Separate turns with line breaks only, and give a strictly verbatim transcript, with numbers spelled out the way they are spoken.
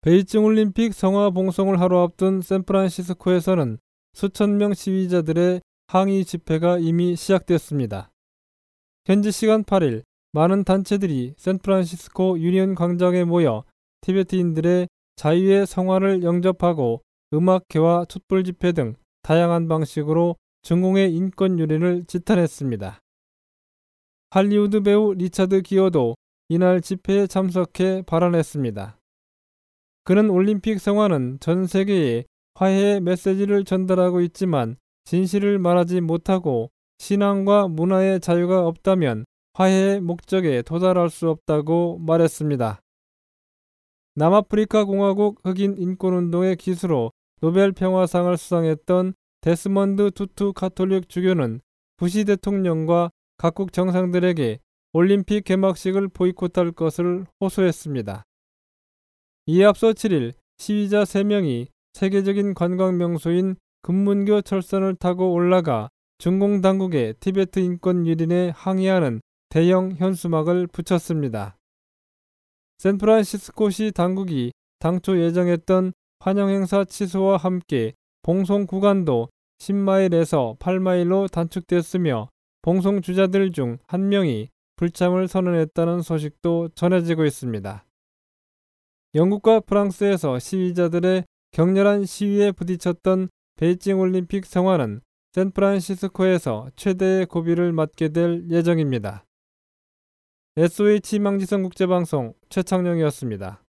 베이징 올림픽 성화 봉송을 하루 앞둔 샌프란시스코에서는 수천 명 시위자들의 항의 집회가 이미 시작됐습니다. 현지 시간 팔 일 많은 단체들이 샌프란시스코 유니언 광장에 모여 티베트인들의 자유의 성화를 영접하고 음악회와 촛불 집회 등 다양한 방식으로 중공의 인권 유린을 지탄했습니다. 할리우드 배우 리차드 기어도 이날 집회에 참석해 발언했습니다. 그는 올림픽 성화는 전 세계에 화해의 메시지를 전달하고 있지만 진실을 말하지 못하고 신앙과 문화의 자유가 없다면 화해의 목적에 도달할 수 없다고 말했습니다. 남아프리카 공화국 흑인 인권운동의 기수로 노벨 평화상을 수상했던 데스먼드 투투 가톨릭 주교는 부시 대통령과 각국 정상들에게 올림픽 개막식을 보이콧할 것을 호소했습니다. 이에 앞서 칠 일 시위자 세 명이 세계적인 관광 명소인 금문교 철선을 타고 올라가 중공 당국의 티베트 인권 유린에 항의하는 대형 현수막을 붙였습니다. 샌프란시스코시 당국이 당초 예정했던 환영 행사 취소와 함께 봉송 구간도 십 마일에서 팔 마일로 단축됐으며 봉송 주자들 중 한 명이 불참을 선언했다는 소식도 전해지고 있습니다. 영국과 프랑스에서 시위자들의 격렬한 시위에 부딪혔던 베이징 올림픽 성화는 샌프란시스코에서 최대의 고비를 맞게 될 예정입니다. 에스오에이치 망지성 국제방송 최창룡이었습니다.